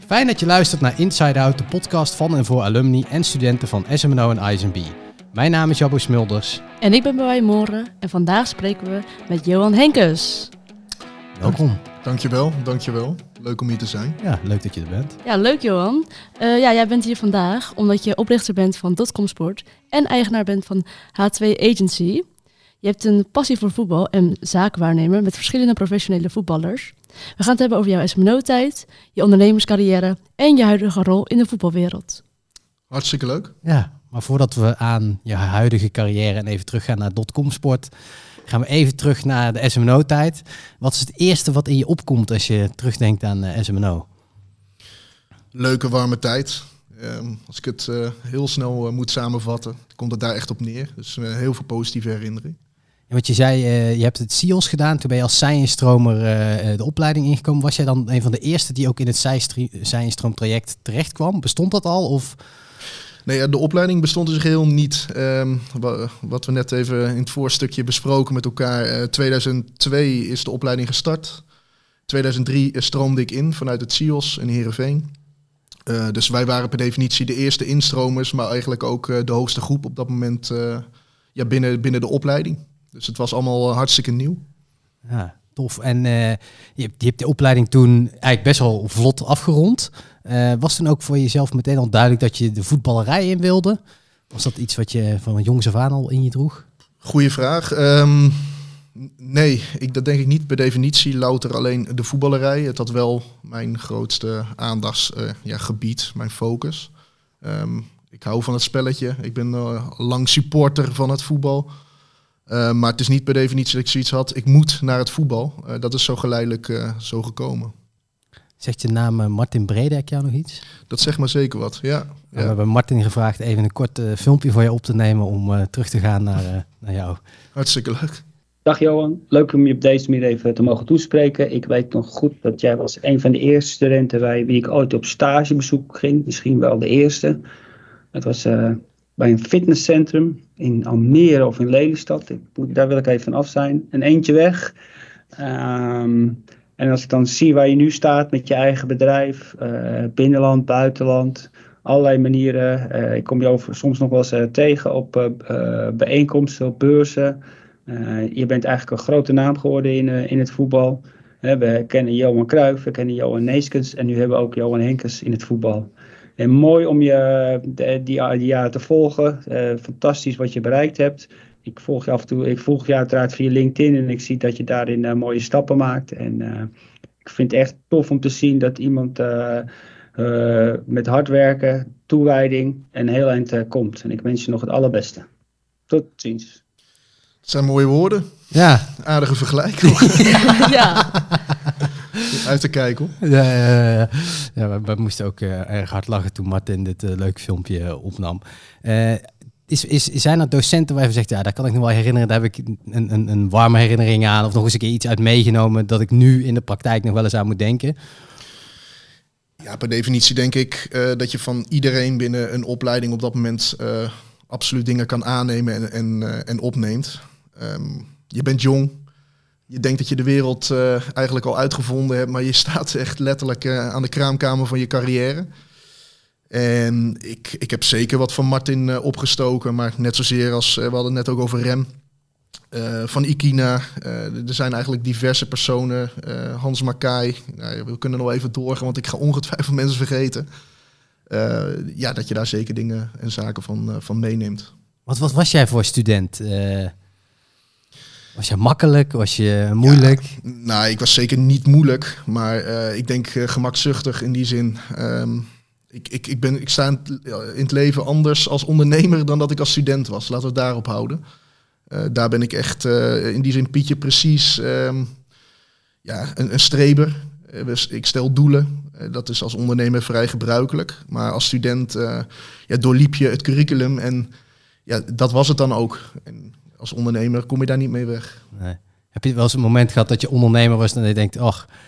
Fijn dat je luistert naar Inside Out, de podcast van en voor alumni en studenten van SMNO en ISMB. Mijn naam is Jabbo Smulders. En ik ben Bawai Moren en vandaag spreken we met Johan Henkes. Welkom. Dankjewel. Leuk om hier te zijn. Ja, leuk dat je er bent. Ja, leuk Johan. Jij bent hier vandaag omdat je oprichter bent van .com Sport en eigenaar bent van H2 Agency. Je hebt een passie voor voetbal en zaakwaarnemer met verschillende professionele voetballers. We gaan het hebben over jouw SMNO-tijd, je ondernemerscarrière en je huidige rol in de voetbalwereld. Hartstikke leuk. Ja, maar voordat we aan je huidige carrière en even teruggaan naar .com Sport, gaan we even terug naar de SMNO-tijd. Wat is het eerste wat in je opkomt als je terugdenkt aan SMNO? Leuke, warme tijd. Als ik het heel snel moet samenvatten, komt het daar echt op neer. Dus heel veel positieve herinneringen. Ja, want je zei, je hebt het SIOS gedaan, toen ben je als Zijnstromer de opleiding ingekomen. Was jij dan een van de eerste die ook in het Zijnstroom-traject terecht kwam? Bestond dat al? Of? Nee, de opleiding bestond dus geheel niet. Wat we net even in het voorstukje besproken met elkaar. 2002 is de opleiding gestart. 2003 stroomde ik in vanuit het SIOS in Heerenveen. Dus wij waren per definitie de eerste instromers, maar eigenlijk ook de hoogste groep op dat moment binnen de opleiding. Dus het was allemaal hartstikke nieuw. Ja, tof. En je hebt de opleiding toen eigenlijk best wel vlot afgerond. Was toen ook voor jezelf meteen al duidelijk dat je de voetballerij in wilde? Was dat iets wat je van jongs af aan al in je droeg? Goeie vraag. Nee, dat denk ik niet per definitie. Louter alleen de voetballerij. Het had wel mijn grootste aandachtsgebied, mijn focus. Ik hou van het spelletje. Ik ben lang supporter van het voetbal. Maar het is niet per definitie dat ik zoiets had. Ik moet naar het voetbal. Dat is zo geleidelijk zo gekomen. Zegt je naam Martin Bredek jou nog iets? Dat zegt maar zeker wat, ja. We hebben Martin gevraagd even een kort filmpje voor je op te nemen om terug te gaan naar jou. Hartstikke leuk. Dag Johan, leuk om je op deze manier even te mogen toespreken. Ik weet nog goed dat jij was een van de eerste studenten bij wie ik ooit op stagebezoek ging. Misschien wel de eerste. Het was bij een fitnesscentrum in Almere of in Lelystad. Daar wil ik even van af zijn. Een eentje weg. En als ik dan zie waar je nu staat met je eigen bedrijf, binnenland, buitenland, allerlei manieren. Ik kom je soms nog wel eens tegen op bijeenkomsten, op beurzen. Je bent eigenlijk een grote naam geworden in het voetbal. We kennen Johan Cruijff, we kennen Johan Neeskens en nu hebben we ook Johan Henkes in het voetbal. En mooi om je die jaren te volgen. Fantastisch wat je bereikt hebt. Ik volg je af en toe. Ik volg je uiteraard via LinkedIn en ik zie dat je daarin mooie stappen maakt. En ik vind het echt tof om te zien dat iemand met hard werken, toewijding en heel eind komt. En ik wens je nog het allerbeste. Tot ziens. Het zijn mooie woorden. Ja. Aardige vergelijking. Ja. Uit te kijken hoor. Ja, we moesten ook erg hard lachen toen Martin dit leuke filmpje opnam. Zijn er docenten waar je zegt, ja, daar kan ik nog wel herinneren, daar heb ik een warme herinnering aan, of nog eens een keer iets uit meegenomen dat ik nu in de praktijk nog wel eens aan moet denken? Ja, per definitie denk ik dat je van iedereen binnen een opleiding op dat moment absoluut dingen kan aannemen en opneemt. Je bent jong. Je denkt dat je de wereld eigenlijk al uitgevonden hebt, maar je staat echt letterlijk aan de kraamkamer van je carrière. En ik heb zeker wat van Martin opgestoken, maar net zozeer als, we hadden het net ook over Rem, van Ikina. Er zijn eigenlijk diverse personen, Hans Makai. We kunnen nog even doorgaan, want ik ga ongetwijfeld mensen vergeten. Dat je daar zeker dingen en zaken van meeneemt. Wat was jij voor student? Was je makkelijk? Was je moeilijk? Ja, ik was zeker niet moeilijk, maar ik denk gemakzuchtig in die zin. Ik sta in het leven anders als ondernemer dan dat ik als student was. Laten we het daarop houden. Daar ben ik echt in die zin Pietje precies een streber. Ik stel doelen. Dat is als ondernemer vrij gebruikelijk. Maar als student doorliep je het curriculum en dat was het dan ook. En als ondernemer kom je daar niet mee weg. Nee. Heb je wel eens een moment gehad dat je ondernemer was en je denkt,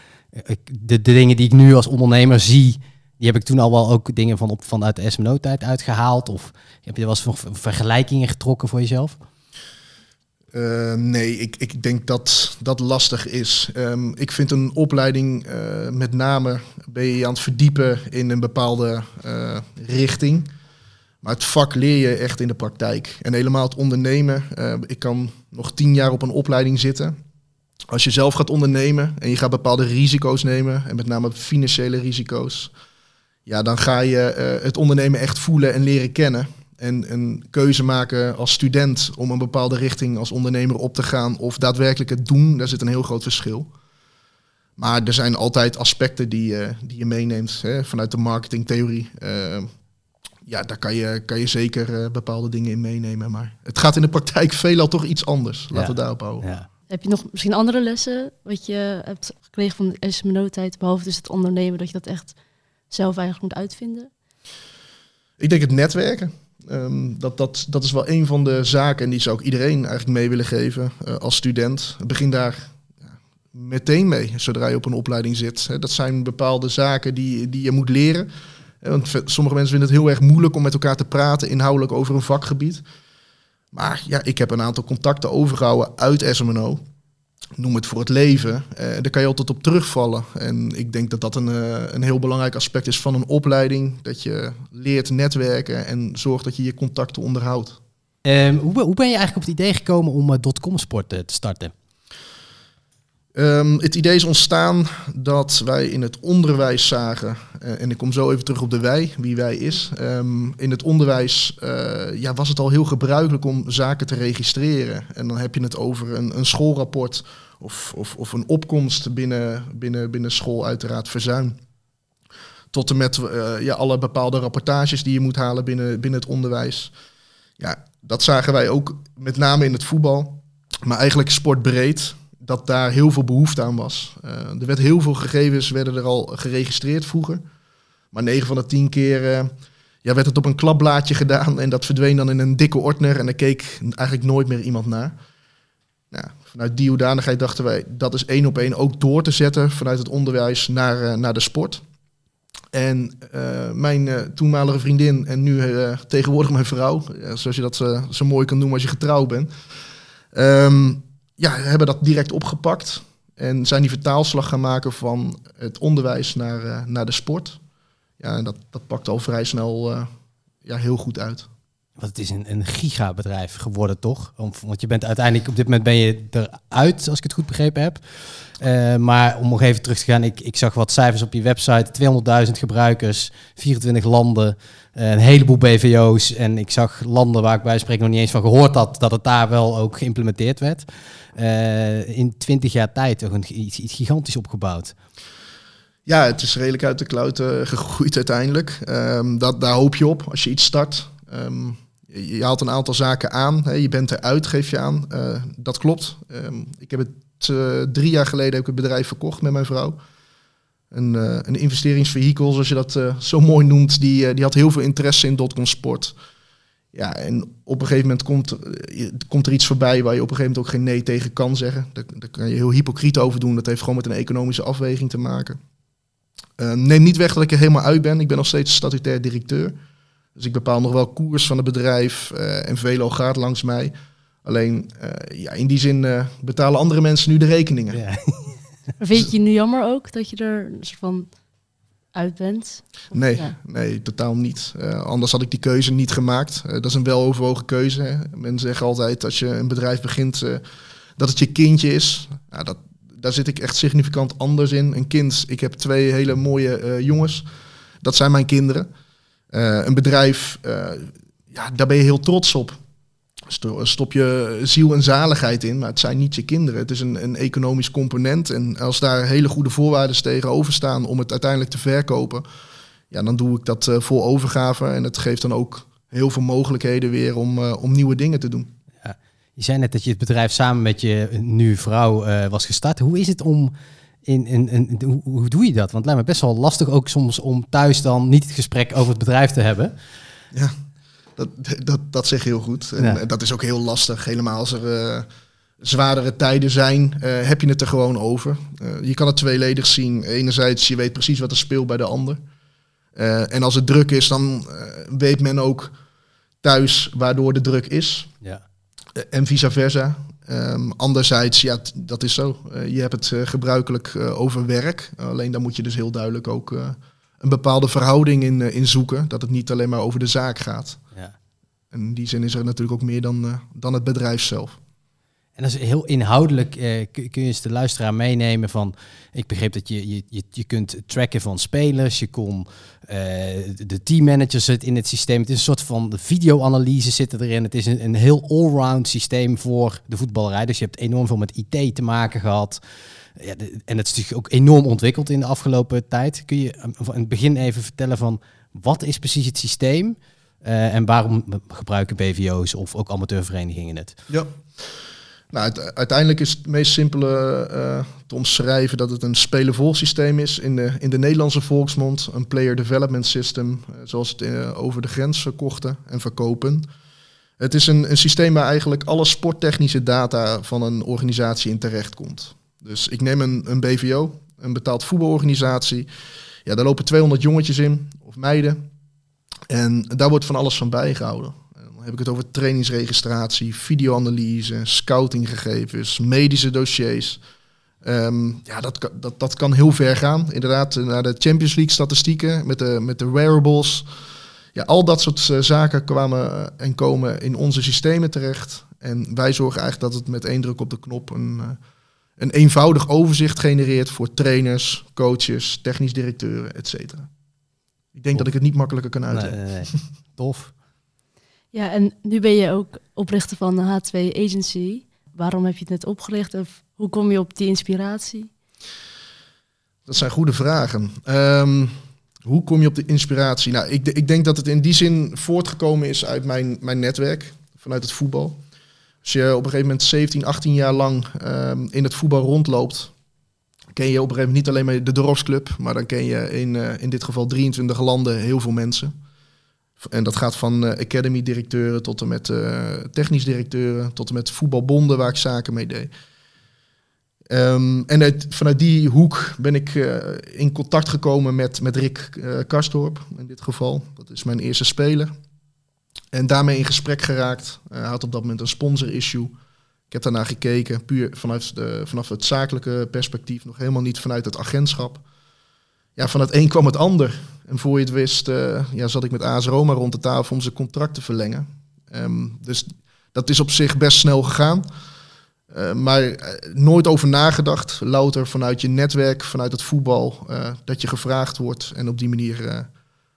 de dingen die ik nu als ondernemer zie, die heb ik toen al wel ook dingen vanuit de SMNO-tijd uitgehaald? Of heb je wel eens vergelijkingen getrokken voor jezelf? Nee, ik denk dat dat lastig is. Ik vind een opleiding, met name ben je aan het verdiepen in een bepaalde richting. Maar het vak leer je echt in de praktijk. En helemaal het ondernemen. Ik kan nog 10 jaar op een opleiding zitten. Als je zelf gaat ondernemen en je gaat bepaalde risico's nemen, en met name financiële risico's, ja, dan ga je het ondernemen echt voelen en leren kennen. En een keuze maken als student om een bepaalde richting als ondernemer op te gaan of daadwerkelijk het doen, daar zit een heel groot verschil. Maar er zijn altijd aspecten die je meeneemt, hè, vanuit de marketingtheorie. Ja, daar kan je zeker bepaalde dingen in meenemen. Maar het gaat in de praktijk veelal toch iets anders. Laten we daarop houden. Ja. Heb je nog misschien andere lessen wat je hebt gekregen van de SMNO-tijd, behalve dus het ondernemen, dat je dat echt zelf eigenlijk moet uitvinden? Ik denk het netwerken. Dat is wel een van de zaken en die zou ik iedereen eigenlijk mee willen geven als student. Begin daar meteen mee, zodra je op een opleiding zit. Dat zijn bepaalde zaken die je moet leren. Want sommige mensen vinden het heel erg moeilijk om met elkaar te praten inhoudelijk over een vakgebied. Maar ja, ik heb een aantal contacten overgehouden uit SMNO. Noem het voor het leven. Daar kan je altijd op terugvallen. En ik denk dat dat een heel belangrijk aspect is van een opleiding. Dat je leert netwerken en zorgt dat je je contacten onderhoudt. Hoe ben je eigenlijk op het idee gekomen om .com-sport te starten? Het idee is ontstaan dat wij in het onderwijs zagen, en ik kom zo even terug op de wij, wie wij is. In het onderwijs was het al heel gebruikelijk om zaken te registreren. En dan heb je het over een schoolrapport of een opkomst binnen school, uiteraard verzuim. Tot en met alle bepaalde rapportages die je moet halen binnen het onderwijs. Ja, dat zagen wij ook met name in het voetbal, maar eigenlijk sportbreed, dat daar heel veel behoefte aan was. Er werd heel veel gegevens, werden er al geregistreerd vroeger. Maar 9 van de 10 keer werd het op een klapblaadje gedaan en dat verdween dan in een dikke ordner en daar keek eigenlijk nooit meer iemand naar. Nou, vanuit die hoedanigheid dachten wij, dat is 1 op 1 ook door te zetten vanuit het onderwijs naar de sport. En mijn toenmalige vriendin en nu tegenwoordig mijn vrouw, zoals je dat zo mooi kan noemen als je getrouwd bent, hebben dat direct opgepakt en zijn die vertaalslag gaan maken van het onderwijs naar de sport. Ja, en dat pakt al vrij snel heel goed uit. Want het is een gigabedrijf geworden, toch? Want je bent uiteindelijk, op dit moment ben je eruit, als ik het goed begrepen heb. Maar om nog even terug te gaan, ik zag wat cijfers op je website. 200.000 gebruikers, 24 landen, een heleboel BVO's. En ik zag landen waar ik bij spreken nog niet eens van gehoord had, dat het daar wel ook geïmplementeerd werd. In 20 jaar tijd toch iets gigantisch opgebouwd. Ja, het is redelijk uit de klauw gegroeid uiteindelijk. Daar hoop je op als je iets start. Je haalt een aantal zaken aan. Hè, je bent eruit, geef je aan. Dat klopt. Ik heb het 3 jaar geleden heb ik het bedrijf verkocht met mijn vrouw. Een investeringsvehikel, zoals je dat zo mooi noemt. Die had heel veel interesse in .com-sport. Ja, en op een gegeven moment komt er iets voorbij waar je op een gegeven moment ook geen nee tegen kan zeggen. Daar kan je heel hypocriet over doen. Dat heeft gewoon met een economische afweging te maken. Neem niet weg dat ik er helemaal uit ben. Ik ben nog steeds statutair directeur. Dus ik bepaal nog wel koers van het bedrijf en veelal gaat langs mij. Alleen in die zin betalen andere mensen nu de rekeningen. Ja. Vind je nu jammer ook dat je er een soort van uit bent? Nee, totaal niet. Anders had ik die keuze niet gemaakt. Dat is een weloverwogen keuze. Hè. Men zegt altijd als je een bedrijf begint dat het je kindje is. Daar zit ik echt significant anders in. Een kind, ik heb 2 hele mooie jongens. Dat zijn mijn kinderen. Een bedrijf, daar ben je heel trots op. Stop je ziel en zaligheid in, maar het zijn niet je kinderen. Het is een economisch component. En als daar hele goede voorwaarden tegenover staan om het uiteindelijk te verkopen, dan doe ik dat vol overgave. En het geeft dan ook heel veel mogelijkheden weer om nieuwe dingen te doen. Ja, je zei net dat je het bedrijf samen met je nu vrouw was gestart. Hoe is het om hoe doe je dat? Want het lijkt me best wel lastig ook soms om thuis dan niet het gesprek over het bedrijf te hebben. Ja, dat zeg je heel goed. En dat is ook heel lastig. Helemaal als er zwaardere tijden zijn, heb je het er gewoon over. Je kan het tweeledig zien. Enerzijds, je weet precies wat er speelt bij de ander. En als het druk is, dan weet men ook thuis waardoor de druk is. Ja. En vice versa. Anderzijds, ja, dat is zo. Je hebt het gebruikelijk over werk. Alleen dan moet je dus heel duidelijk ook een bepaalde verhouding in zoeken. Dat het niet alleen maar over de zaak gaat. Ja. En in die zin is er natuurlijk ook meer dan het bedrijf zelf. En dat is heel inhoudelijk, kun je eens de luisteraar meenemen van... Ik begreep dat je kunt tracken van spelers, je kon de teammanager zit in het systeem. Het is een soort van videoanalyse zitten erin. Het is een heel allround systeem voor de voetballerij. Dus je hebt enorm veel met IT te maken gehad. Ja, en het is natuurlijk ook enorm ontwikkeld in de afgelopen tijd. Kun je in het begin even vertellen van wat is precies het systeem? En waarom gebruiken BVO's of ook amateurverenigingen het? Ja. Nou, uiteindelijk is het meest simpele te omschrijven dat het een spelervolgsysteem is in de Nederlandse volksmond. Een player development system, zoals het over de grens verkochten en verkopen. Het is een systeem waar eigenlijk alle sporttechnische data van een organisatie in terecht komt. Dus ik neem een BVO, een betaald voetbalorganisatie. Ja, daar lopen 200 jongetjes in, of meiden. En daar wordt van alles van bijgehouden. Dan heb ik het over trainingsregistratie, videoanalyse, scoutinggegevens, medische dossiers. Ja, dat kan heel ver gaan. Inderdaad, naar de Champions League statistieken met de wearables. Ja, al dat soort zaken komen in onze systemen terecht. En wij zorgen eigenlijk dat het met één druk op de knop een eenvoudig overzicht genereert voor trainers, coaches, technisch directeuren, et cetera. Ik denk dat ik het niet makkelijker kan uitleggen. Nee. Tof. Ja, en nu ben je ook oprichter van de H2 Agency. Waarom heb je het net opgericht? Of hoe kom je op die inspiratie? Dat zijn goede vragen. Hoe kom je op de inspiratie? Nou, ik denk dat het in die zin voortgekomen is uit mijn netwerk, vanuit het voetbal. Als je op een gegeven moment 17, 18 jaar lang in het voetbal rondloopt, ken je op een gegeven moment niet alleen maar de dorpsclub, maar dan ken je in dit geval 23 landen heel veel mensen. En dat gaat van academy-directeuren tot en met technisch directeuren, tot en met voetbalbonden waar ik zaken mee deed. Vanuit die hoek ben ik in contact gekomen met Rick Karstorp, in dit geval. Dat is mijn eerste speler. En daarmee in gesprek geraakt. Hij had op dat moment een sponsor-issue. Ik heb daarnaar gekeken, puur vanaf het zakelijke perspectief, nog helemaal niet vanuit het agentschap. Ja, van het een kwam het ander. En voor je het wist, zat ik met AS Roma rond de tafel om zijn contract te verlengen. Dus dat is op zich best snel gegaan. Maar nooit over nagedacht. Louter vanuit je netwerk, vanuit het voetbal, dat je gevraagd wordt. En op die manier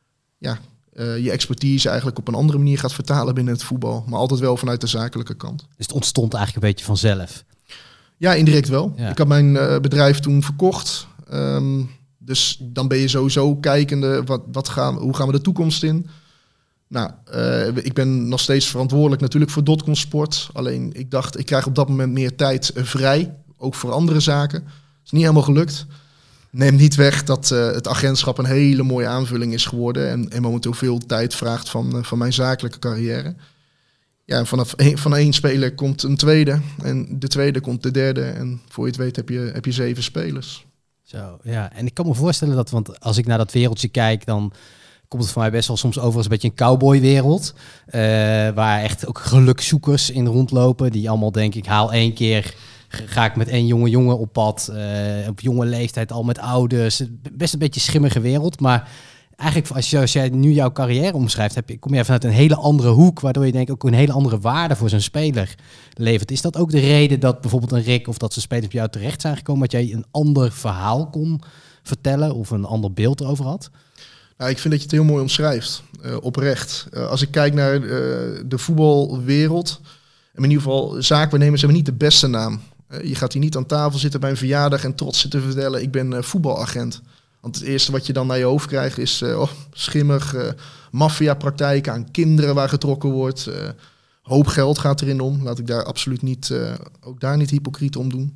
je expertise eigenlijk op een andere manier gaat vertalen binnen het voetbal. Maar altijd wel vanuit de zakelijke kant. Dus het ontstond eigenlijk een beetje vanzelf? Ja, indirect wel. Ja. Ik had mijn bedrijf toen verkocht. Dus dan ben je sowieso kijkende, hoe gaan we de toekomst in? Nou, ik ben nog steeds verantwoordelijk natuurlijk voor Dotcom Sport. Alleen ik dacht, ik krijg op dat moment meer tijd vrij. Ook voor andere zaken. Is niet helemaal gelukt. Neem niet weg dat het agentschap een hele mooie aanvulling is geworden. En momenteel veel tijd vraagt van mijn zakelijke carrière. Ja, van één speler komt een tweede. En de tweede komt de derde. En voor je het weet heb je 7 spelers. Zo, ja. En ik kan me voorstellen dat, want als ik naar dat wereldje kijk, dan komt het voor mij best wel soms over als een beetje een cowboywereld. Waar echt ook gelukzoekers in rondlopen. Die allemaal denken, ik haal 1 keer, ga ik met 1 jonge op pad. Op jonge leeftijd al met ouders. Best een beetje schimmige wereld. Maar eigenlijk als jij nu jouw carrière omschrijft, kom jij vanuit een hele andere hoek. Waardoor je denk ik ook een hele andere waarde voor zo'n speler levert. Is dat ook de reden dat bijvoorbeeld een Rick of dat zijn spelers bij jou terecht zijn gekomen? Dat jij een ander verhaal kon vertellen of een ander beeld erover had? Nou, ik vind dat je het heel mooi omschrijft, oprecht. Als ik kijk naar de voetbalwereld, in ieder geval zaakwaarnemers hebben niet de beste naam. Je gaat hier niet aan tafel zitten bij een verjaardag en trots zitten vertellen, ik ben voetbalagent. Want het eerste wat je dan naar je hoofd krijgt is schimmig, maffiapraktijken aan kinderen waar getrokken wordt. Hoop geld gaat erin om. Laat ik daar absoluut niet, ook daar niet hypocriet om doen.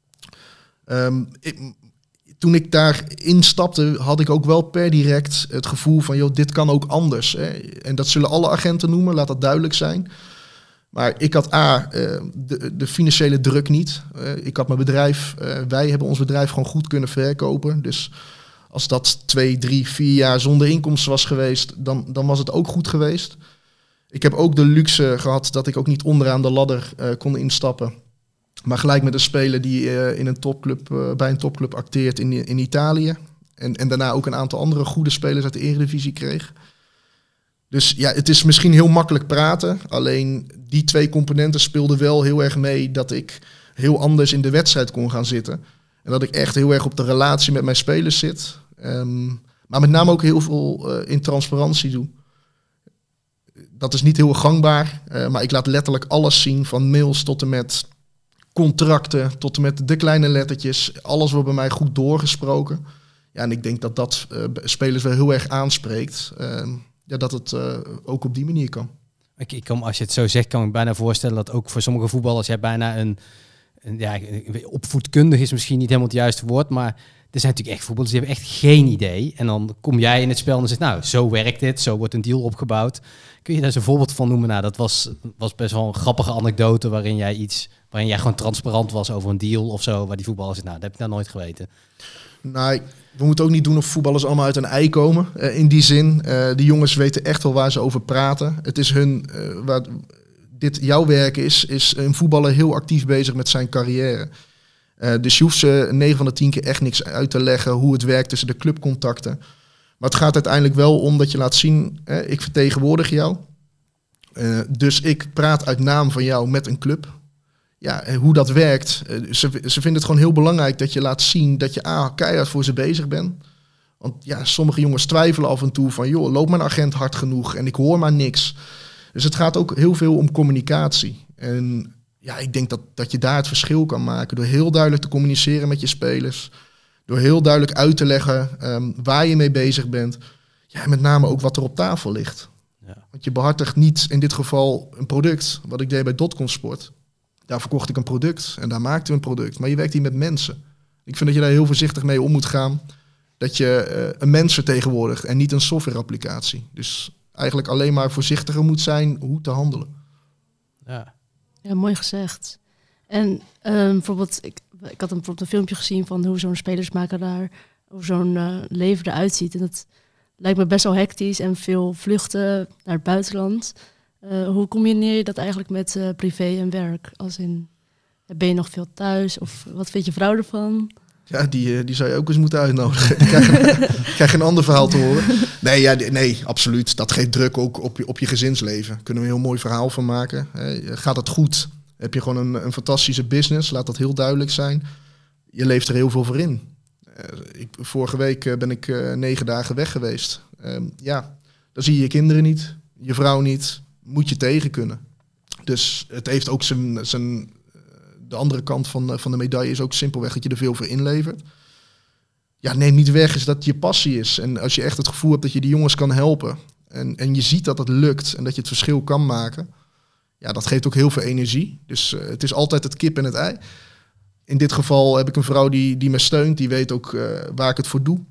Toen ik daar instapte, had ik ook wel per direct het gevoel van, joh, dit kan ook anders. Hè. En dat zullen alle agenten noemen, laat dat duidelijk zijn. Maar ik had de financiële druk niet. Ik had mijn bedrijf, wij hebben ons bedrijf gewoon goed kunnen verkopen. Dus als dat 2, 3, 4 jaar zonder inkomsten was geweest, dan was het ook goed geweest. Ik heb ook de luxe gehad dat ik ook niet onderaan de ladder kon instappen. Maar gelijk met een speler die in een topclub, bij een topclub acteert in Italië. En daarna ook een aantal andere goede spelers uit de Eredivisie kreeg. Dus ja, het is misschien heel makkelijk praten. Alleen die 2 componenten speelden wel heel erg mee dat ik heel anders in de wedstrijd kon gaan zitten. En dat ik echt heel erg op de relatie met mijn spelers zit. Maar met name ook heel veel in transparantie doe. Dat is niet heel gangbaar, maar ik laat letterlijk alles zien. Van mails tot en met contracten, tot en met de kleine lettertjes. Alles wordt bij mij goed doorgesproken. Ja, en ik denk dat dat spelers wel heel erg aanspreekt. Dat het ook op die manier kan. Als je het zo zegt, kan ik me bijna voorstellen dat ook voor sommige voetballers jij bijna een opvoedkundig is misschien niet helemaal het juiste woord, maar er zijn natuurlijk echt voetballers die hebben echt geen idee. En dan kom jij in het spel en zegt, nou, zo werkt dit, zo wordt een deal opgebouwd. Kun je daar eens een voorbeeld van noemen? Nou, dat was best wel een grappige anekdote waarin jij gewoon transparant was over een deal of zo, waar die voetballers zegt, nou, dat heb ik nou nooit geweten. Nou, we moeten ook niet doen of voetballers allemaal uit een ei komen. In die zin, die jongens weten echt wel waar ze over praten. Het is jouw werk is een voetballer heel actief bezig met zijn carrière. Dus je hoeft ze 9 van de 10 keer echt niks uit te leggen hoe het werkt tussen de clubcontacten. Maar het gaat uiteindelijk wel om dat je laat zien, ik vertegenwoordig jou. Dus ik praat uit naam van jou met een club. Ja, en hoe dat werkt. Ze vinden het gewoon heel belangrijk dat je laat zien dat je keihard voor ze bezig bent. Want ja, sommige jongens twijfelen af en toe van, joh, loopt mijn agent hard genoeg en ik hoor maar niks. Dus het gaat ook heel veel om communicatie. En ja, ik denk dat je daar het verschil kan maken door heel duidelijk te communiceren met je spelers. Door heel duidelijk uit te leggen waar je mee bezig bent. Ja, en met name ook wat er op tafel ligt. Ja. Want je behartigt niet in dit geval een product, wat ik deed bij Dotcom-sport. Daar verkocht ik een product en daar maakte we een product. Maar je werkt hier met mensen. Ik vind dat je daar heel voorzichtig mee om moet gaan. Dat je een mens vertegenwoordigt en niet een software-applicatie. Dus eigenlijk alleen maar voorzichtiger moet zijn hoe te handelen. Ja, mooi gezegd. En bijvoorbeeld, ik had bijvoorbeeld een filmpje gezien van hoe zo'n spelersmakelaar, hoe zo'n leven eruit ziet. En dat lijkt me best wel hectisch en veel vluchten naar het buitenland. Hoe combineer je dat eigenlijk met privé en werk? Als in, ben je nog veel thuis? Of wat vindt je vrouw ervan? Ja, die zou je ook eens moeten uitnodigen. Krijg een ander verhaal te horen. Nee, absoluut. Dat geeft druk ook op je gezinsleven. Daar kunnen we een heel mooi verhaal van maken. Gaat het goed? Heb je gewoon een fantastische business? Laat dat heel duidelijk zijn. Je leeft er heel veel voor in. Vorige week ben ik 9 dagen weg geweest. Dan zie je je kinderen niet, je vrouw niet. Moet je tegen kunnen. Dus het heeft ook de andere kant van de medaille is ook simpelweg dat je er veel voor inlevert. Ja, neem niet weg is dat je passie is. En als je echt het gevoel hebt dat je die jongens kan helpen. En je ziet dat het lukt en dat je het verschil kan maken. Ja, dat geeft ook heel veel energie. Dus het is altijd het kip en het ei. In dit geval heb ik een vrouw die me steunt. Die weet ook waar ik het voor doe.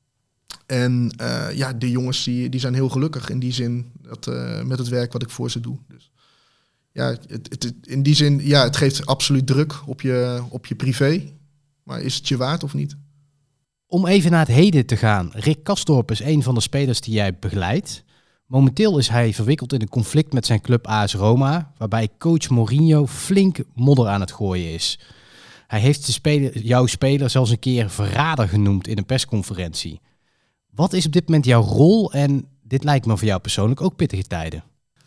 En de jongens die zijn heel gelukkig in die zin met het werk wat ik voor ze doe. Dus ja, in die zin, ja, het geeft absoluut druk op je privé. Maar is het je waard of niet? Om even naar het heden te gaan. Rick Karstorp is een van de spelers die jij begeleidt. Momenteel is hij verwikkeld in een conflict met zijn club AS Roma, waarbij coach Mourinho flink modder aan het gooien is. Hij heeft jouw speler zelfs een keer verrader genoemd in een persconferentie. Wat is op dit moment jouw rol? En dit lijkt me voor jou persoonlijk ook pittige tijden.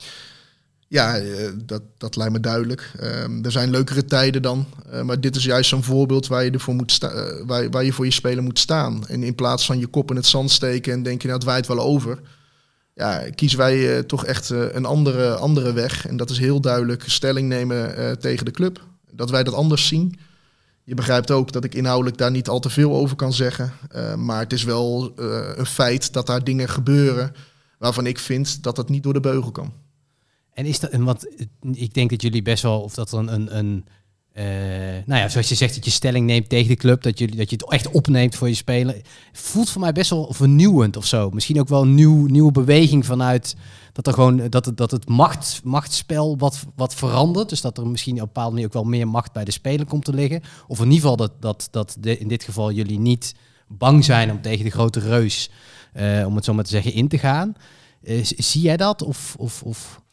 Ja, dat lijkt me duidelijk. Er zijn leukere tijden dan. Maar dit is juist zo'n voorbeeld waar je ervoor moet waar je voor je speler moet staan. En in plaats van je kop in het zand steken en denken, nou, het waait wel over. Ja, kiezen wij toch echt een andere weg. En dat is heel duidelijk stelling nemen tegen de club. Dat wij dat anders zien. Je begrijpt ook dat ik inhoudelijk daar niet al te veel over kan zeggen. Maar het is wel een feit dat daar dingen gebeuren waarvan ik vind dat dat niet door de beugel kan. En is dat, want ik denk dat jullie best wel, of dat er zoals je zegt, dat je stelling neemt tegen de club, dat je het echt opneemt voor je speler. Voelt voor mij best wel vernieuwend of zo. Misschien ook wel een nieuwe beweging vanuit dat er gewoon dat het machtsspel wat verandert. Dus dat er misschien op een bepaalde manier ook wel meer macht bij de speler komt te liggen. Of in ieder geval dat in dit geval jullie niet bang zijn om tegen de grote reus, om het zo maar te zeggen, in te gaan. Zie jij dat? Of?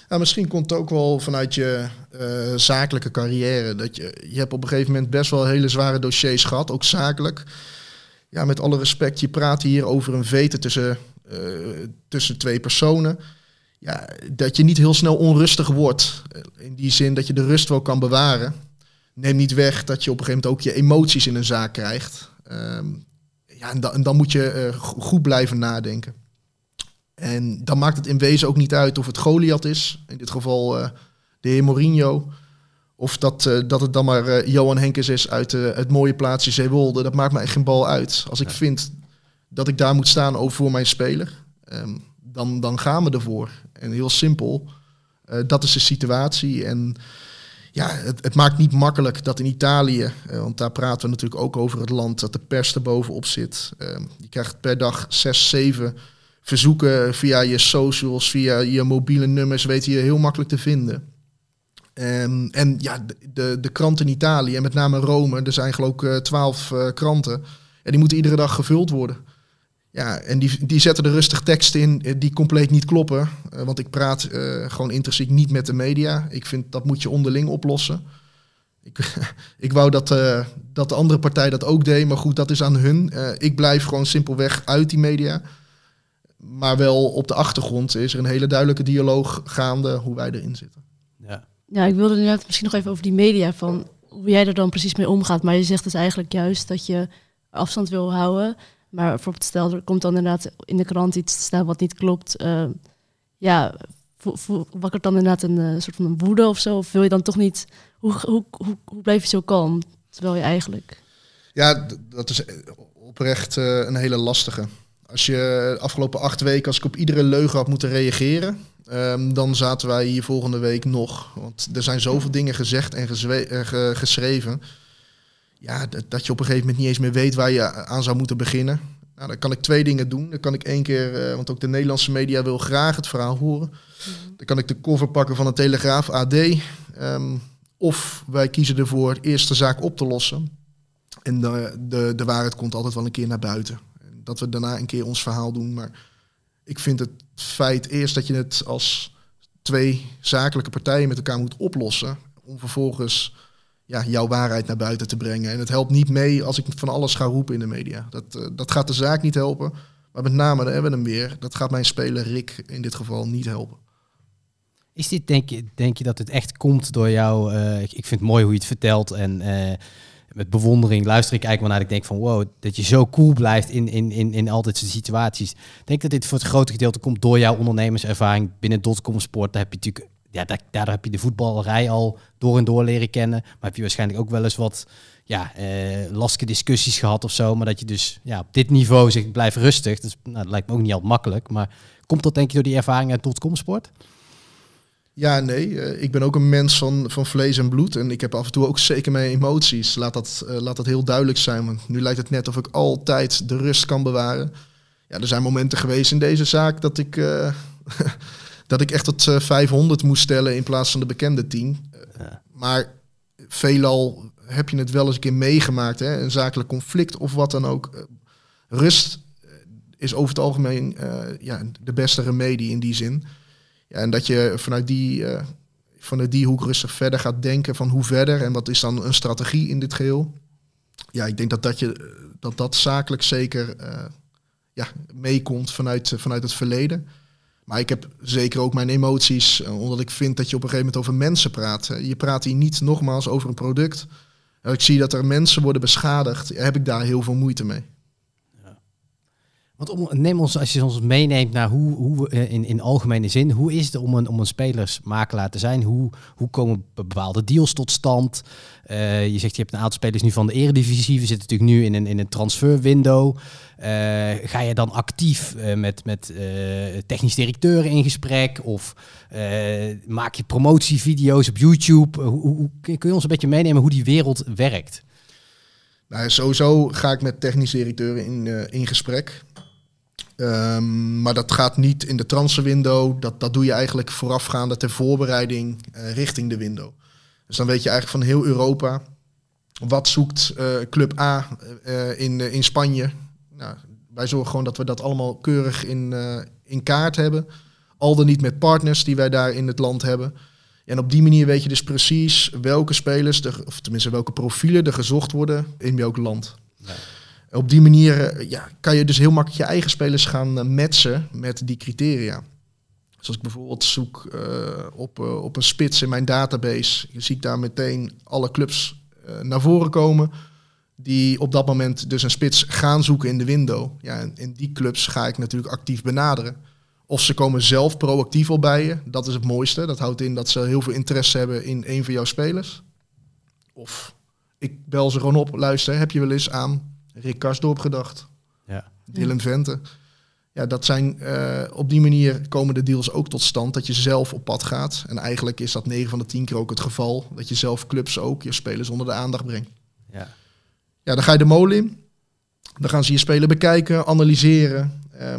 Ja, misschien komt het ook wel vanuit je zakelijke carrière. Dat je hebt op een gegeven moment best wel hele zware dossiers gehad, ook zakelijk. Ja, met alle respect, je praat hier over een vete tussen twee personen. Ja, dat je niet heel snel onrustig wordt. In die zin dat je de rust wel kan bewaren. Neem niet weg dat je op een gegeven moment ook je emoties in een zaak krijgt. En dan moet je goed blijven nadenken. En dan maakt het in wezen ook niet uit of het Goliath is. In dit geval de heer Mourinho. Of dat het dan maar Johan Henkes is uit het mooie plaatsje Zeewolde. Dat maakt me echt geen bal uit. Als ik vind dat ik daar moet staan over voor mijn speler, dan gaan we ervoor. En heel simpel, dat is de situatie. En ja, het maakt niet makkelijk dat in Italië, want daar praten we natuurlijk ook over het land, dat de pers er bovenop zit. Je krijgt per dag 6, 7 verzoeken via je socials, via je mobiele nummers, weet je heel makkelijk te vinden. En ja, de kranten in Italië, en met name Rome, er zijn geloof ik 12 kranten. En die moeten iedere dag gevuld worden. Ja, en die zetten er rustig teksten in die compleet niet kloppen. Want ik praat gewoon intrinsiek niet met de media. Ik vind dat moet je onderling oplossen. Ik wou dat de andere partij dat ook deed, maar goed, dat is aan hun. Ik blijf gewoon simpelweg uit die media. Maar wel op de achtergrond is er een hele duidelijke dialoog gaande hoe wij erin zitten. Ja, ik wilde inderdaad misschien nog even over die media, van hoe jij er dan precies mee omgaat. Maar je zegt dus eigenlijk juist dat je afstand wil houden. Maar bijvoorbeeld stel, er komt dan inderdaad in de krant iets te staan wat niet klopt. Wakkert dan inderdaad een soort van een woede of zo? Of wil je dan toch niet... Hoe blijf je zo kalm, terwijl je eigenlijk... Ja, dat is oprecht een hele lastige. Als je afgelopen 8 weken, als ik op iedere leugen had moeten reageren, dan zaten wij hier volgende week nog. Want er zijn zoveel dingen gezegd en geschreven. Ja, dat je op een gegeven moment niet eens meer weet waar je aan zou moeten beginnen. Nou, dan kan ik 2 dingen doen. Dan kan ik 1 keer, want ook de Nederlandse media wil graag het verhaal horen. Dan kan ik de cover pakken van de Telegraaf, AD. Of wij kiezen ervoor eerst de zaak op te lossen. En de waarheid komt altijd wel een keer naar buiten. Dat we daarna een keer ons verhaal doen. Maar ik vind het feit eerst dat je het als 2 zakelijke partijen met elkaar moet oplossen, om vervolgens jouw waarheid naar buiten te brengen. En het helpt niet mee als ik van alles ga roepen in de media. Dat gaat de zaak niet helpen. Maar met name, daar hebben we hem weer, dat gaat mijn speler Rick in dit geval niet helpen. Is dit, denk je dat het echt komt door jou? Ik vind het mooi hoe je het vertelt. En met bewondering luister ik eigenlijk wel naar. Ik denk van wow, dat je zo cool blijft in al dit soort situaties. Ik denk dat dit voor het grote gedeelte komt door jouw ondernemerservaring binnen .com Sport. Daar heb je natuurlijk, daar heb je de voetballerij al door en door leren kennen. Maar heb je waarschijnlijk ook wel eens wat lastige discussies gehad of zo. Maar dat je dus op dit niveau zegt, blijf rustig. Dus, dat lijkt me ook niet altijd makkelijk. Maar komt dat denk je door die ervaring uit .com Sport? Ja, nee. Ik ben ook een mens van vlees en bloed. En ik heb af en toe ook zeker mijn emoties. Laat dat heel duidelijk zijn. Want nu lijkt het net of ik altijd de rust kan bewaren. Ja, er zijn momenten geweest in deze zaak dat ik echt tot 500 moest stellen in plaats van de bekende 10. Maar veelal heb je het wel eens een keer meegemaakt. Hè? Een zakelijk conflict of wat dan ook. Rust is over het algemeen de beste remedie in die zin. Ja, en dat je vanuit die hoek rustig verder gaat denken van hoe verder en wat is dan een strategie in dit geheel. Ja, ik denk dat zakelijk zeker meekomt vanuit het verleden. Maar ik heb zeker ook mijn emoties, omdat ik vind dat je op een gegeven moment over mensen praat. Je praat hier niet nogmaals over een product. Als ik zie dat er mensen worden beschadigd, heb ik daar heel veel moeite mee. Want neem ons, als je ons meeneemt naar hoe in algemene zin, hoe is het om een spelersmakelaar te zijn? Hoe komen bepaalde deals tot stand? Je zegt, je hebt een aantal spelers nu van de Eredivisie. We zitten natuurlijk nu in een transferwindow. Ga je dan actief met technisch directeuren in gesprek? Of maak je promotievideo's op YouTube? Hoe kun je ons een beetje meenemen hoe die wereld werkt? Nou, sowieso ga ik met technisch directeuren in gesprek. Maar dat gaat niet in de transferwindow. Dat doe je eigenlijk voorafgaande ter voorbereiding richting de window. Dus dan weet je eigenlijk van heel Europa. Wat zoekt Club A in Spanje? Nou, wij zorgen gewoon dat we dat allemaal keurig in kaart hebben. al dan niet met partners die wij daar in het land hebben. En op die manier weet je dus precies welke spelers, of tenminste welke profielen er gezocht worden in welk land. Ja. Op die manier kan je dus heel makkelijk je eigen spelers gaan matchen met die criteria. Dus als ik bijvoorbeeld zoek op een spits in mijn database, zie ik daar meteen alle clubs naar voren komen die op dat moment dus een spits gaan zoeken in de window. Ja, en die clubs ga ik natuurlijk actief benaderen. Of ze komen zelf proactief al bij je. Dat is het mooiste. Dat houdt in dat ze heel veel interesse hebben in een van jouw spelers. Of ik bel ze gewoon op. Luister, heb je wel eens aan Rick Karsdorp gedacht? Ja. Dylan Vente. Ja, dat zijn op die manier komen de deals ook tot stand. Dat je zelf op pad gaat. En eigenlijk is dat 9 van de 10 keer ook het geval. Dat je zelf clubs ook je spelers onder de aandacht brengt. Ja. Ja, dan ga je de molen in. Dan gaan ze je speler bekijken, analyseren.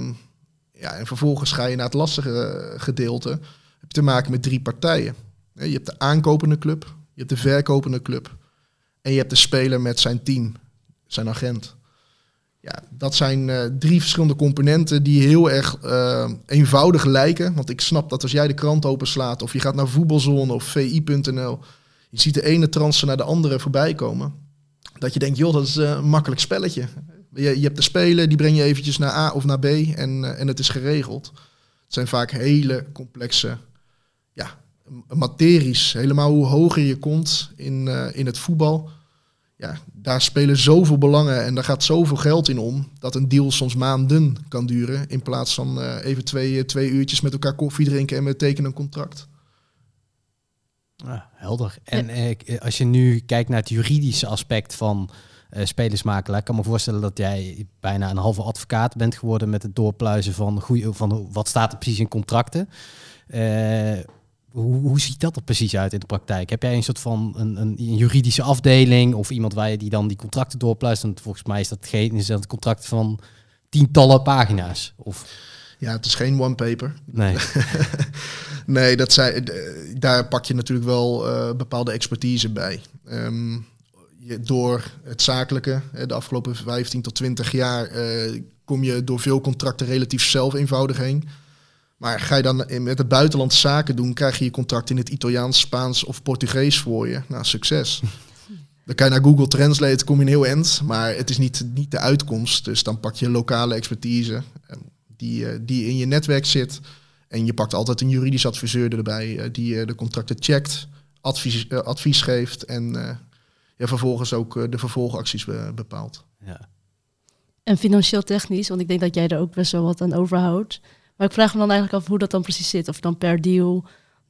En vervolgens ga je naar het lastige gedeelte. Heb je te maken met 3 partijen. Je hebt de aankopende club, je hebt de verkopende club en je hebt de speler met zijn team, zijn agent. Ja, dat zijn 3 verschillende componenten die heel erg eenvoudig lijken. Want ik snap dat als jij de krant openslaat of je gaat naar Voetbalzone of VI.nl, je ziet de ene transfer naar de andere voorbij komen. Dat je denkt, joh, dat is een makkelijk spelletje. Je hebt de speler, die breng je eventjes naar A of naar B en het is geregeld. Het zijn vaak hele complexe materies. Helemaal hoe hoger je komt in het voetbal. Ja, daar spelen zoveel belangen en daar gaat zoveel geld in om, dat een deal soms maanden kan duren. In plaats van even twee uurtjes met elkaar koffie drinken en we tekenen een contract. Ja, helder. En als je nu kijkt naar het juridische aspect van spelersmakelaar, ik kan me voorstellen dat jij bijna een halve advocaat bent geworden met het doorpluizen van wat staat er precies in contracten. Hoe ziet dat er precies uit in de praktijk? Heb jij een soort van een juridische afdeling of iemand waar je die dan die contracten doorpluist? Want volgens mij is dat het contract van tientallen pagina's. Of... Ja, het is geen one paper. Nee. Nee, daar pak je natuurlijk wel bepaalde expertise bij. Door het zakelijke, de afgelopen 15 tot 20 jaar, kom je door veel contracten relatief zelf eenvoudig heen. Maar ga je dan met het buitenland zaken doen, krijg je je contract in het Italiaans, Spaans of Portugees voor je. Nou, succes. Dan kan je naar Google Translate, kom je een heel eind, maar het is niet de uitkomst. Dus dan pak je lokale expertise die in je netwerk zit. En je pakt altijd een juridisch adviseur erbij die de contracten checkt, advies geeft en vervolgens ook de vervolgacties bepaalt. Ja. En financieel technisch, want ik denk dat jij er ook best wel wat aan overhoudt. Maar ik vraag me dan eigenlijk af hoe dat dan precies zit. Of dan per deal,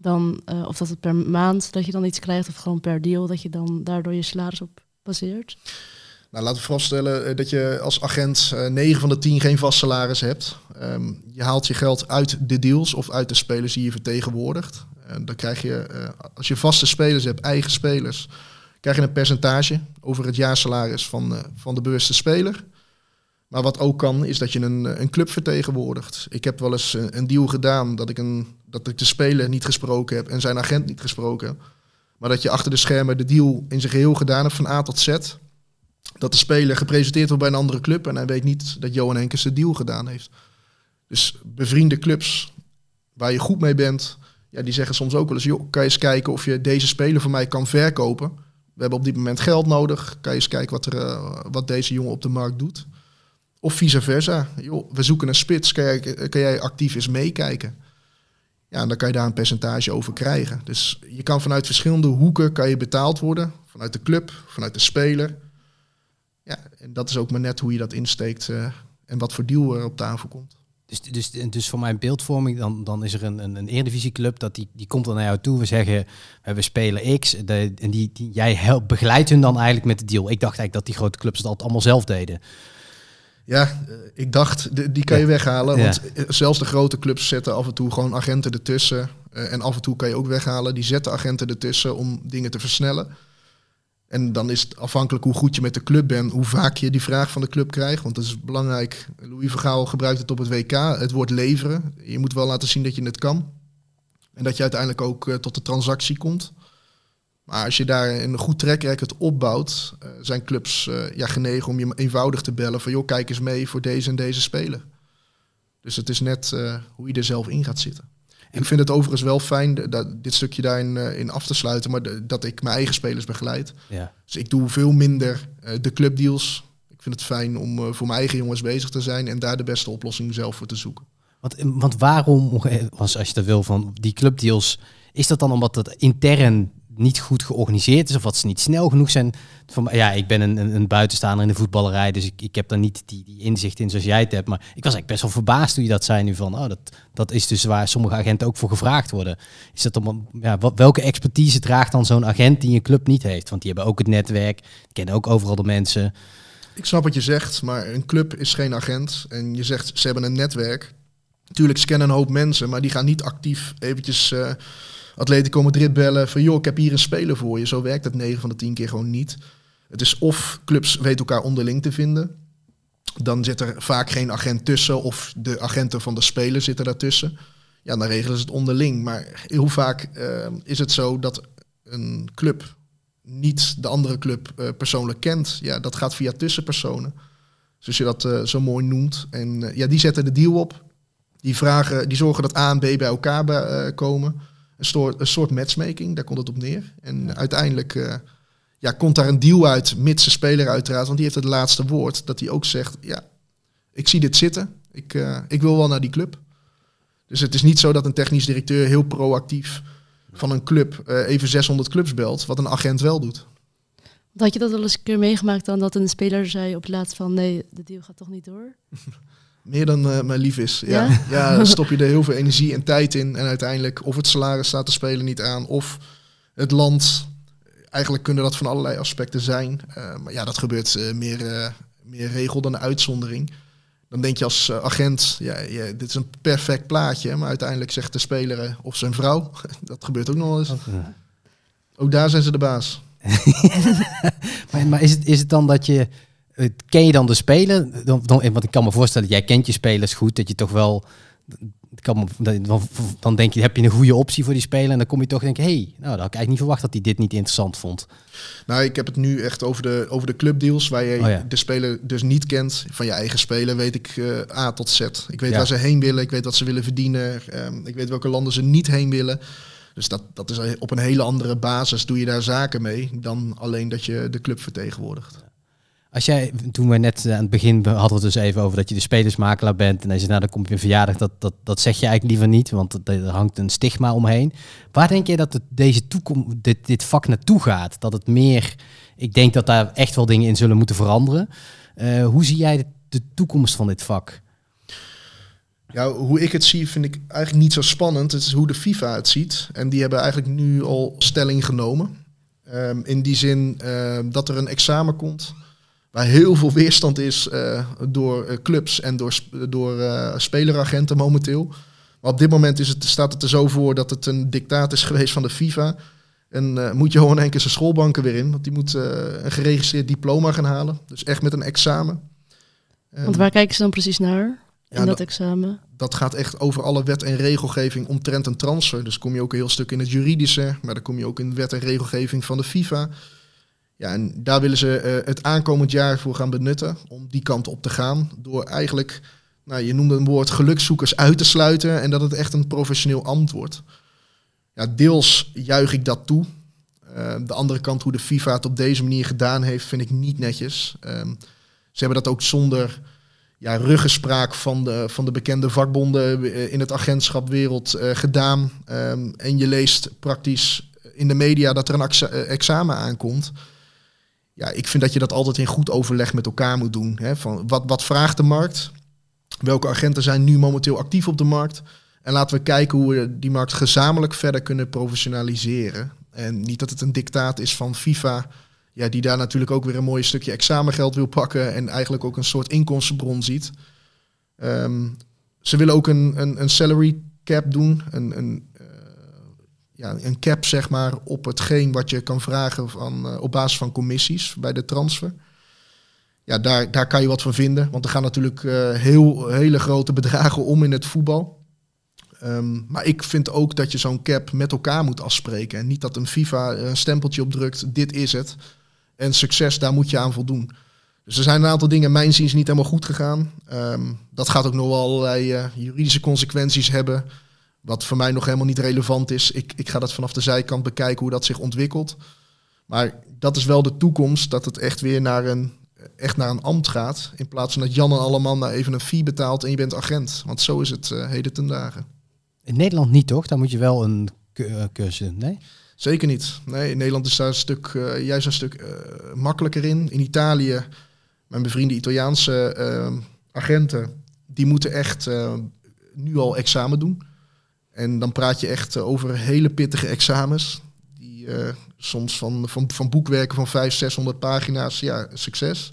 of dat het per maand dat je dan iets krijgt, of gewoon per deal dat je dan daardoor je salaris op baseert. Nou, laten we vaststellen dat je als agent 9 van de 10 geen vast salaris hebt. Je haalt je geld uit de deals of uit de spelers die je vertegenwoordigt. Dan krijg je, als je vaste spelers hebt, eigen spelers, krijg je een percentage over het jaarsalaris van de bewuste speler. Maar wat ook kan, is dat je een club vertegenwoordigt. Ik heb wel eens een deal gedaan dat ik de speler niet gesproken heb en zijn agent niet gesproken heb. Maar dat je achter de schermen de deal in zijn geheel gedaan hebt van A tot Z. Dat de speler gepresenteerd wordt bij een andere club en hij weet niet dat Johan Henkes de deal gedaan heeft. Dus bevriende clubs waar je goed mee bent, ja, die zeggen soms ook wel eens, joh, kan je eens kijken of je deze speler voor mij kan verkopen. We hebben op dit moment geld nodig. Kan je eens kijken wat deze jongen op de markt doet. Of vice versa. Joh, we zoeken een spits. Kan jij actief eens meekijken? Ja, en dan kan je daar een percentage over krijgen. Dus je kan vanuit verschillende hoeken kan je betaald worden. Vanuit de club, vanuit de speler. Ja, en dat is ook maar net hoe je dat insteekt en wat voor deal er op tafel komt. Dus voor mijn beeldvorming, dan is er een Eredivisieclub, die komt dan naar jou toe. We zeggen, we spelen X en jij begeleidt hun dan eigenlijk met de deal. Ik dacht eigenlijk dat die grote clubs dat allemaal zelf deden. Ja, ik dacht, die kan je weghalen. Want zelfs de grote clubs zetten af en toe gewoon agenten ertussen. En af en toe kan je ook weghalen. Die zetten agenten ertussen om dingen te versnellen. En dan is het afhankelijk hoe goed je met de club bent, hoe vaak je die vraag van de club krijgt. Want dat is belangrijk. Louis van Gaal gebruikt het op het WK. Het woord leveren. Je moet wel laten zien dat je het kan. En dat je uiteindelijk ook tot de transactie komt. Maar als je daar een goed track record opbouwt, zijn clubs genegen om je eenvoudig te bellen van joh, kijk eens mee voor deze en deze speler. Dus het is net hoe je er zelf in gaat zitten. Ik vind het overigens wel fijn dit stukje daarin in af te sluiten, maar dat ik mijn eigen spelers begeleid. Ja. Dus ik doe veel minder de clubdeals. Ik vind het fijn om voor mijn eigen jongens bezig te zijn en daar de beste oplossing zelf voor te zoeken. Want waarom, als je dat wil, van die clubdeals, is dat dan omdat het intern niet goed georganiseerd is of wat ze niet snel genoeg zijn? Ik ben een buitenstaander in de voetballerij, dus ik heb daar niet die inzicht in zoals jij het hebt. Maar ik was eigenlijk best wel verbaasd toen je dat zei nu van, dat is dus waar sommige agenten ook voor gevraagd worden. Is dat welke expertise draagt dan zo'n agent die een club niet heeft? Want die hebben ook het netwerk, die kennen ook overal de mensen. Ik snap wat je zegt, maar een club is geen agent. En je zegt, ze hebben een netwerk. Tuurlijk, ze kennen een hoop mensen, maar die gaan niet actief eventjes Atletico Madrid bellen van joh, ik heb hier een speler voor je. Zo werkt het 9 van de 10 keer gewoon niet. Het is of clubs weten elkaar onderling te vinden. Dan zit er vaak geen agent tussen of de agenten van de speler zitten daartussen. Ja, dan regelen ze het onderling. Maar heel vaak is het zo dat een club niet de andere club persoonlijk kent. Ja, dat gaat via tussenpersonen. Zoals je dat zo mooi noemt. En die zetten de deal op. Die zorgen dat A en B bij elkaar komen. Een soort matchmaking, daar komt het op neer. En uiteindelijk komt daar een deal uit, mits de speler uiteraard. Want die heeft het laatste woord. Dat hij ook zegt, ja, ik zie dit zitten. Ik wil wel naar die club. Dus het is niet zo dat een technisch directeur heel proactief van een club even 600 clubs belt. Wat een agent wel doet. Had je dat wel eens een keer meegemaakt dan dat een speler zei op het laatst van nee, de deal gaat toch niet door? Meer dan mijn lief is. Ja, dan stop je er heel veel energie en tijd in. En uiteindelijk of het salaris staat de speler niet aan of het land. Eigenlijk kunnen dat van allerlei aspecten zijn. Maar ja, dat gebeurt meer regel dan uitzondering. Dan denk je als agent, dit is een perfect plaatje. Maar uiteindelijk zegt de speler of zijn vrouw. Dat gebeurt ook nog wel eens. Ook daar zijn ze de baas. maar is het dan dat je... Ken je dan de speler? Want ik kan me voorstellen, jij kent je spelers goed, dat je toch wel... Dan denk je, heb je een goede optie voor die speler en dan kom je toch denken, dat had ik eigenlijk niet verwacht dat hij dit niet interessant vond. Nou, ik heb het nu echt over de clubdeals, waar je de speler dus niet kent. Van je eigen speler weet ik A tot Z. Ik weet waar ze heen willen, ik weet wat ze willen verdienen. Ik weet welke landen ze niet heen willen. Dus dat is op een hele andere basis, doe je daar zaken mee, dan alleen dat je de club vertegenwoordigt. Toen we net aan het begin hadden we het dus even over dat je de spelersmakelaar bent. En hij zegt, dan kom je op een verjaardag. Dat zeg je eigenlijk liever niet, want er hangt een stigma omheen. Waar denk je dat dit vak naartoe gaat? Dat het meer... Ik denk dat daar echt wel dingen in zullen moeten veranderen. Hoe zie jij de toekomst van dit vak? Ja, hoe ik het zie vind ik eigenlijk niet zo spannend. Het is hoe de FIFA het ziet. En die hebben eigenlijk nu al stelling genomen. In die zin dat er een examen komt... waar heel veel weerstand is door clubs en door speleragenten momenteel. Maar op dit moment staat het er zo voor dat het een dictaat is geweest van de FIFA. En moet Johan Henkes zijn schoolbanken weer in. Want die moet een geregistreerd diploma gaan halen. Dus echt met een examen. Want waar kijken ze dan precies naar in dat examen? Dat gaat echt over alle wet en regelgeving omtrent een transfer. Dus kom je ook een heel stuk in het juridische. Maar dan kom je ook in wet en regelgeving van de FIFA. Ja, en daar willen ze het aankomend jaar voor gaan benutten om die kant op te gaan. Door eigenlijk, je noemde een woord, gelukzoekers uit te sluiten en dat het echt een professioneel ambt wordt. Ja, deels juich ik dat toe. De andere kant, hoe de FIFA het op deze manier gedaan heeft, vind ik niet netjes. Ze hebben dat ook zonder ruggespraak van de bekende vakbonden in het agentschapwereld gedaan. En je leest praktisch in de media dat er een examen aankomt. Ja, ik vind dat je dat altijd in goed overleg met elkaar moet doen. Hè? Van wat vraagt de markt? Welke agenten zijn nu momenteel actief op de markt? En laten we kijken hoe we die markt gezamenlijk verder kunnen professionaliseren. En niet dat het een dictaat is van FIFA, die daar natuurlijk ook weer een mooi stukje examengeld wil pakken en eigenlijk ook een soort inkomstenbron ziet. Ze willen ook een salary cap doen, een cap zeg maar op hetgeen wat je kan vragen op basis van commissies bij de transfer. Ja, daar kan je wat van vinden, want er gaan natuurlijk hele grote bedragen om in het voetbal. Maar ik vind ook dat je zo'n cap met elkaar moet afspreken en niet dat een FIFA een stempeltje opdrukt, dit is het. En succes, daar moet je aan voldoen. Dus er zijn een aantal dingen, mijn ziens, niet helemaal goed gegaan. Dat gaat ook nog wel allerlei juridische consequenties hebben. Wat voor mij nog helemaal niet relevant is. Ik ga dat vanaf de zijkant bekijken hoe dat zich ontwikkelt. Maar dat is wel de toekomst, dat het echt weer naar een ambt gaat. In plaats van dat Jan en Alleman nou even een fee betaalt en je bent agent. Want zo is het heden ten dagen. In Nederland niet, toch? Dan moet je wel een cursus, nee? Zeker niet. Nee, in Nederland is daar juist een stuk makkelijker in. In Italië, mijn bevriende Italiaanse agenten, die moeten echt nu al examen doen. En dan praat je echt over hele pittige examens. Die soms van boekwerken van 500, 600 pagina's, ja, succes.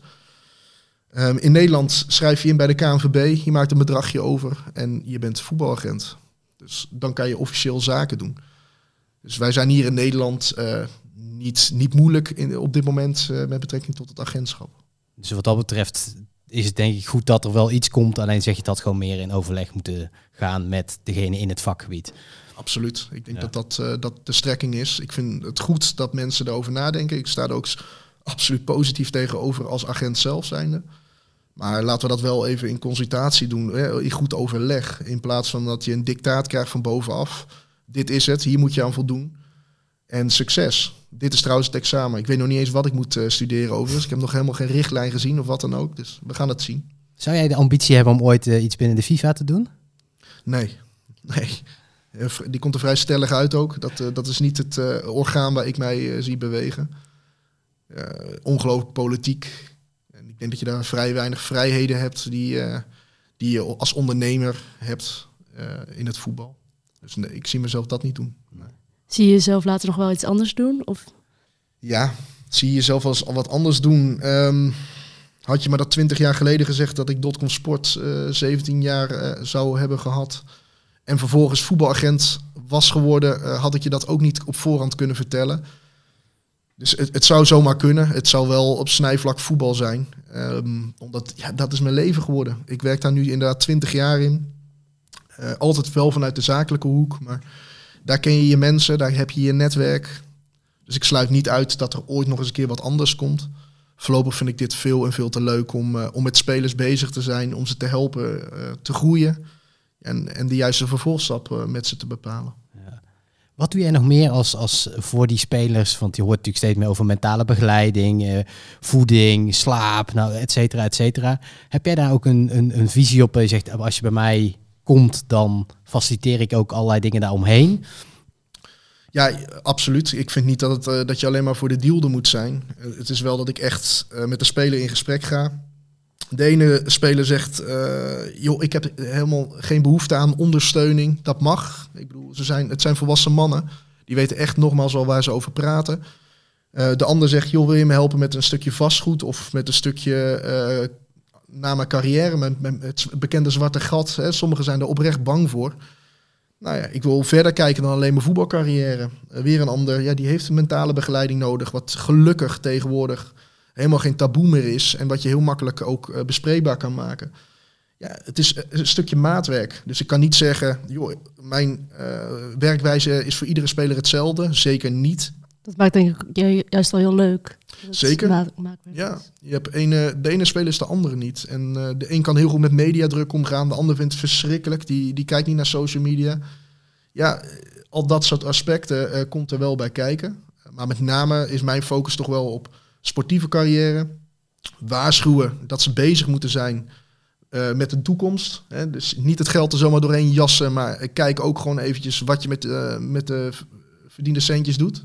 In Nederland schrijf je in bij de KNVB, je maakt een bedragje over en je bent voetbalagent. Dus dan kan je officieel zaken doen. Dus wij zijn hier in Nederland niet moeilijk op dit moment met betrekking tot het agentschap. Dus wat dat betreft is het denk ik goed dat er wel iets komt. Alleen zeg je dat gewoon meer in overleg moeten gaan met degene in het vakgebied. Absoluut. Ik denk dat de strekking is. Ik vind het goed dat mensen erover nadenken. Ik sta er ook absoluut positief tegenover als agent zelf zijnde. Maar laten we dat wel even in consultatie doen. In goed overleg. In plaats van dat je een dictaat krijgt van bovenaf. Dit is het, hier moet je aan voldoen. En succes. Dit is trouwens het examen. Ik weet nog niet eens wat ik moet studeren overigens. Ik heb nog helemaal geen richtlijn gezien of wat dan ook. Dus we gaan het zien. Zou jij de ambitie hebben om ooit iets binnen de FIFA te doen? Nee. Die komt er vrij stellig uit ook. Dat is niet het orgaan waar ik mij zie bewegen. Ongelooflijk politiek. En ik denk dat je daar vrij weinig vrijheden hebt die je als ondernemer hebt in het voetbal. Dus nee, ik zie mezelf dat niet doen. Nee. Zie je jezelf later nog wel iets anders doen? Of? Ja, zie je jezelf als wat anders doen. Had je maar dat 20 jaar geleden gezegd dat ik Dotcom Sport 17 jaar zou hebben gehad en vervolgens voetbalagent was geworden, had ik je dat ook niet op voorhand kunnen vertellen. Dus het zou zomaar kunnen. Het zou wel op snijvlak voetbal zijn. Omdat dat is mijn leven geworden. Ik werk daar nu inderdaad 20 jaar in. Altijd wel vanuit de zakelijke hoek, maar daar ken je je mensen, daar heb je je netwerk. Dus ik sluit niet uit dat er ooit nog eens een keer wat anders komt. Voorlopig vind ik dit veel en veel te leuk om met spelers bezig te zijn, om ze te helpen te groeien en de juiste vervolgstap met ze te bepalen. Ja. Wat doe jij nog meer als voor die spelers? Want je hoort natuurlijk steeds meer over mentale begeleiding, voeding, slaap, nou, et cetera, et cetera. Heb jij daar ook een visie op? Je zegt, als je bij mij komt, dan faciliteer ik ook allerlei dingen daaromheen. Ja, absoluut. Ik vind niet dat je alleen maar voor de deal er moet zijn. Het is wel dat ik echt met de speler in gesprek ga. De ene speler zegt, joh, ik heb helemaal geen behoefte aan ondersteuning. Dat mag. Ik bedoel, het zijn volwassen mannen. Die weten echt nogmaals wel waar ze over praten. De ander zegt, joh, wil je me helpen met een stukje vastgoed of met een stukje na mijn carrière, met het bekende zwarte gat. Hè. Sommigen zijn er oprecht bang voor. Nou ja, ik wil verder kijken dan alleen mijn voetbalcarrière. Weer een ander, die heeft een mentale begeleiding nodig. Wat gelukkig tegenwoordig helemaal geen taboe meer is. En wat je heel makkelijk ook bespreekbaar kan maken. Ja, het is een stukje maatwerk. Dus ik kan niet zeggen, joh, mijn werkwijze is voor iedere speler hetzelfde. Zeker niet. Dat maakt denk ik juist wel heel leuk. Zeker. Ja, je hebt de ene speler is de andere niet. En de een kan heel goed met mediadruk omgaan. De ander vindt het verschrikkelijk. Die kijkt niet naar social media. Ja, al dat soort aspecten komt er wel bij kijken. Maar met name is mijn focus toch wel op sportieve carrière. Waarschuwen dat ze bezig moeten zijn met de toekomst. Hè. Dus niet het geld er zomaar doorheen jassen. Maar kijk ook gewoon eventjes wat je met de verdiende centjes doet.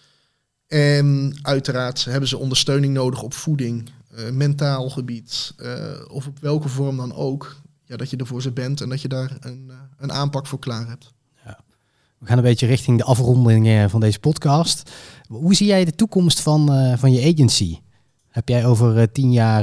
En uiteraard hebben ze ondersteuning nodig op voeding, mentaal gebied of op welke vorm dan ook. Ja, dat je er voor ze bent en dat je daar een aanpak voor klaar hebt. Ja. We gaan een beetje richting de afronding van deze podcast. Hoe zie jij de toekomst van je agency? Heb jij over 10 jaar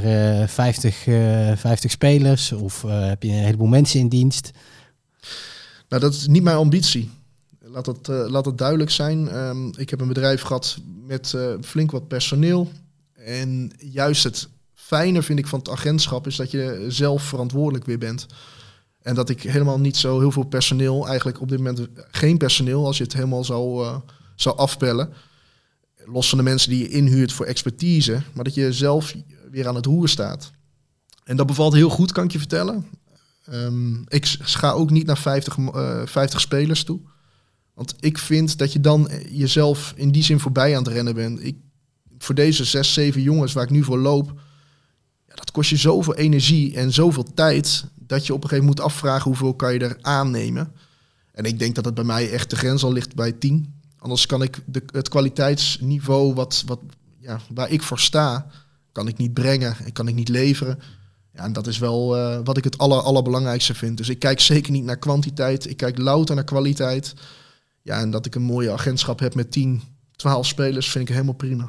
50 spelers of heb je een heleboel mensen in dienst? Nou, dat is niet mijn ambitie. Laat het duidelijk zijn. Ik heb een bedrijf gehad met flink wat personeel. En juist het fijne vind ik van het agentschap is dat je zelf verantwoordelijk weer bent. En dat ik helemaal niet zo heel veel personeel, eigenlijk op dit moment geen personeel, als je het helemaal zou afpellen. Los van de mensen die je inhuurt voor expertise, maar dat je zelf weer aan het roer staat. En dat bevalt heel goed, kan ik je vertellen. Ik ga ook niet naar 50 spelers toe. Want ik vind dat je dan jezelf in die zin voorbij aan het rennen bent. Voor deze 6, 7 jongens waar ik nu voor loop, ja, dat kost je zoveel energie en zoveel tijd, dat je op een gegeven moment moet afvragen hoeveel kan je er aannemen. En ik denk dat het bij mij echt de grens al ligt bij 10. Anders kan ik het kwaliteitsniveau waar ik voor sta, kan ik niet brengen en kan ik niet leveren. Ja, en dat is wel wat ik het allerbelangrijkste vind. Dus ik kijk zeker niet naar kwantiteit. Ik kijk louter naar kwaliteit. Ja, en dat ik een mooie agentschap heb met 10, 12 spelers, vind ik helemaal prima.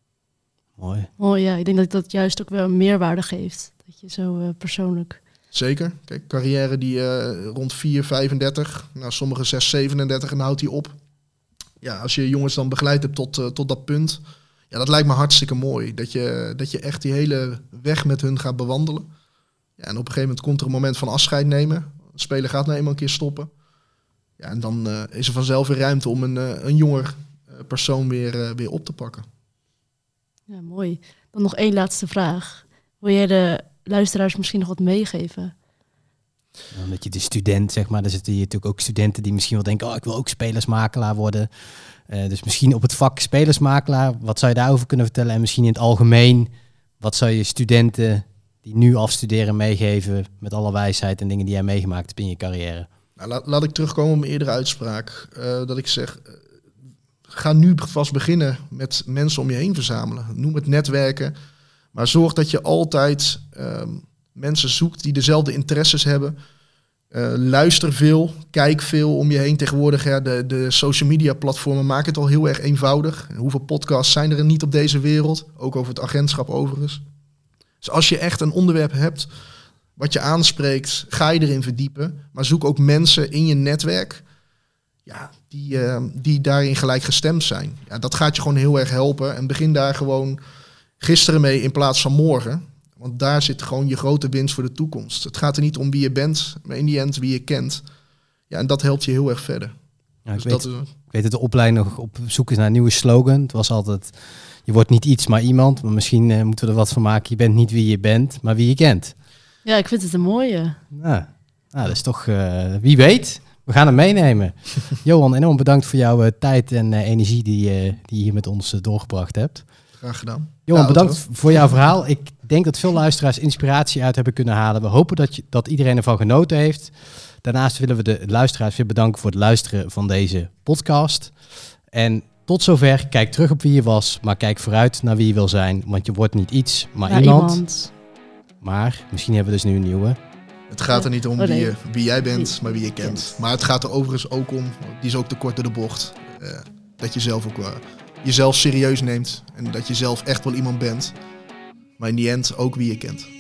Mooi. Oh ja, ik denk dat dat juist ook wel een meerwaarde geeft. Dat je zo persoonlijk... Zeker. Kijk, carrière die rond 4, 35. Nou, sommige 6, 37 en dan houdt hij op. Ja, als je jongens dan begeleid hebt tot dat punt. Ja, dat lijkt me hartstikke mooi. Dat je echt die hele weg met hun gaat bewandelen. Ja, en op een gegeven moment komt er een moment van afscheid nemen. De speler gaat nou eenmaal een keer stoppen. Ja, en dan is er vanzelf weer ruimte om een jonger persoon weer op te pakken. Ja, mooi. Dan nog 1 laatste vraag. Wil jij de luisteraars misschien nog wat meegeven? Omdat je de student, zeg maar, er zitten hier natuurlijk ook studenten die misschien wel denken, ik wil ook spelersmakelaar worden. Dus misschien op het vak spelersmakelaar, wat zou je daarover kunnen vertellen? En misschien in het algemeen, wat zou je studenten die nu afstuderen meegeven met alle wijsheid en dingen die jij meegemaakt hebt in je carrière? Nou, laat ik terugkomen op mijn eerdere uitspraak. Dat ik zeg, ga nu vast beginnen met mensen om je heen verzamelen. Noem het netwerken. Maar zorg dat je altijd mensen zoekt die dezelfde interesses hebben. Luister veel, kijk veel om je heen. Tegenwoordig, de social media platformen maken het al heel erg eenvoudig. En hoeveel podcasts zijn er niet op deze wereld? Ook over het agentschap overigens. Dus als je echt een onderwerp hebt wat je aanspreekt, ga je erin verdiepen. Maar zoek ook mensen in je netwerk die daarin gelijk gestemd zijn. Ja, dat gaat je gewoon heel erg helpen. En begin daar gewoon gisteren mee in plaats van morgen. Want daar zit gewoon je grote winst voor de toekomst. Het gaat er niet om wie je bent, maar in die end wie je kent. Ja, en dat helpt je heel erg verder. Ja, ik weet dat de opleiding nog op zoek is naar een nieuwe slogan. Het was altijd, je wordt niet iets, maar iemand. Maar misschien moeten we er wat van maken. Je bent niet wie je bent, maar wie je kent. Ja, ik vind het een mooie. Nou dat is toch, wie weet, we gaan hem meenemen. Johan, enorm bedankt voor jouw tijd en energie die je hier met ons doorgebracht hebt. Graag gedaan. Johan, bedankt voor jouw verhaal. Ik denk dat veel luisteraars inspiratie uit hebben kunnen halen. We hopen dat iedereen ervan genoten heeft. Daarnaast willen we de luisteraars weer bedanken voor het luisteren van deze podcast. En tot zover, kijk terug op wie je was, maar kijk vooruit naar wie je wil zijn. Want je wordt niet iets, maar iemand. Maar misschien hebben we dus nu een nieuwe. Het gaat er niet om wie jij bent, maar wie je kent. Maar het gaat er overigens ook om, die is ook te kort door de bocht, dat je zelf ook jezelf serieus neemt en dat je zelf echt wel iemand bent. Maar in die end ook wie je kent.